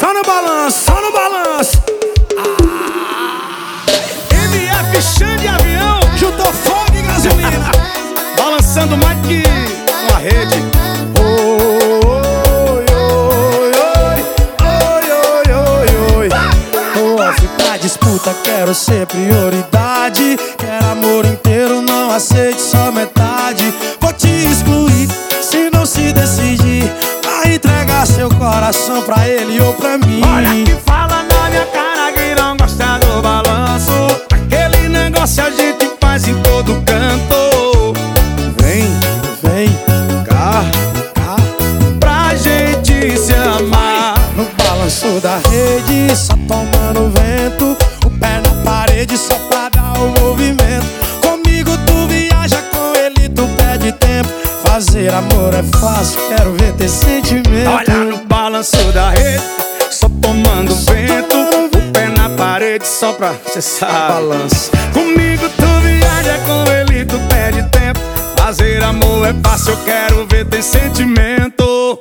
Só no balanço, só no balanço. MF Xande Avião juntou fogo e gasolina, balançando mais que uma rede. Oi, oi, oi, oi, oi, oi. Tô off pra disputa, quero ser prioridade. Quero amor inteiro, não aceite só metade. Vou te excluir se não se decidir. Vai entregar seu coração pra ele ou pra mim. Olha que fala na minha cara que não gosta do balanço. Aquele negócio a gente faz em todo canto. Vem, vem, cá, cá, pra gente se amar. No balanço da rede, só tomando vento. O pé na parede só pra dar o movimento. Comigo tu viaja, com ele tu perde tempo. Fazer amor é fácil, quero ver ter sentimento. Olha no balanço da rede, só tomando vento. O pé na parede só pra cê sabe. Balanço. Comigo tu viaja, com ele tu perde tempo. Fazer amor é fácil, eu quero ver ter sentimento.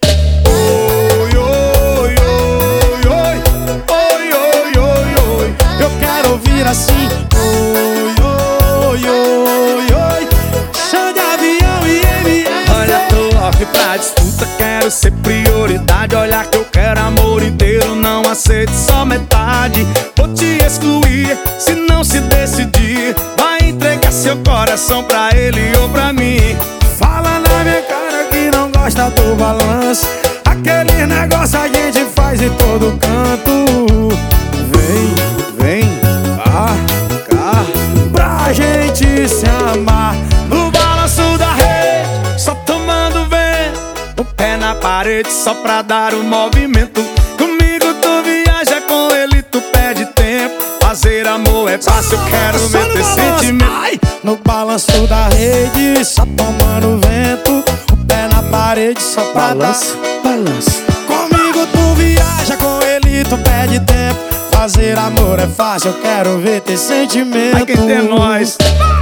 Oi, oi, oi, oi, oi, oi, oi, oi. Eu quero ouvir assim. Oi, oi, oi, oi. Xande Avião e MF. Olha, tô off pra disputa, quero ser prioridade. Olha que eu quero amor inteiro, não aceito só metade. Vou te excluir se não se decidir. Vai entregar seu coração pra ele ou pra mim. Fala na minha cara que não gosta do balanço. Aquele negócio a gente faz em todo canto. Vem, vem, cá, cá, pra gente se amar. No balanço da rede, só tomando vento. O pé na parede só pra dar o movimento. Comigo tu viaja, com ele tu perde tempo. Fazer amor é fácil, eu quero ver ter sentimento. Ai, no balanço da rede, só tomando vento. O pé na parede só pra Balanço, balanço. Comigo tu viaja, com ele tu perde tempo. Fazer amor é fácil, eu quero ver ter sentimento. Ai, quem tem nós.